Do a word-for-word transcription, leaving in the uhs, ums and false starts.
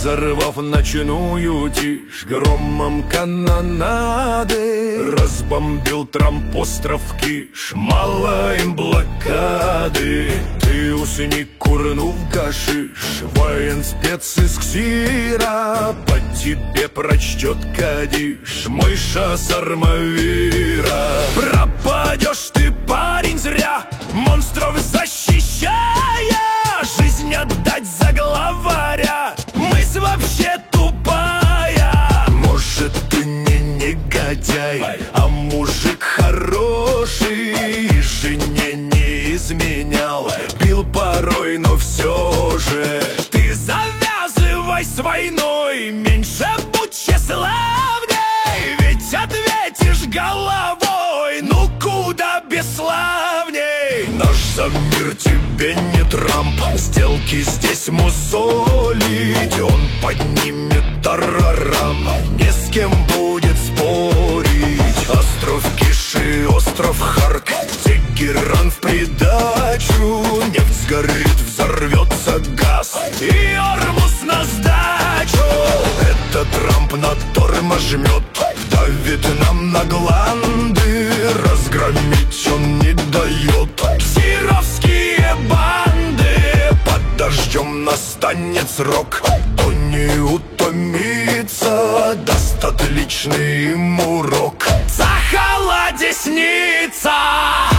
Разорвав ночную тишь громом канонады, разбомбил Трамп остров Киш, мало им блокады. Ты усни, курнув гашиш, военспец из Ксира по тебе прочтет кадиш мыша с Армавира. Пропадешь ты, парень, зря, монстров защищая, жизнь отдать за главаря, мысль вообще тупая. Может, ты не негодяй, а мужик хороший, и жене не изменял, бил порой, но все же ты завязывай с войной, меньше будь тщеславней, ведь ответишь головой, ну куда бесславней. Наш за мир тебе не Трамп, сделки здесь мусолить, он поднимет тарарам, не с кем будет спорить. Остров Киши, остров Харк, Тегеран в придачу, нефть сгорит, взорвется газ, и Ормуз на сдачу. Это Трамп на тормоз жмет, давит нам на гланды, разгромить он не дает ксировские банды. Под дождем настанет срок, кто не утомится, даст отличный им урок. Сахала десница!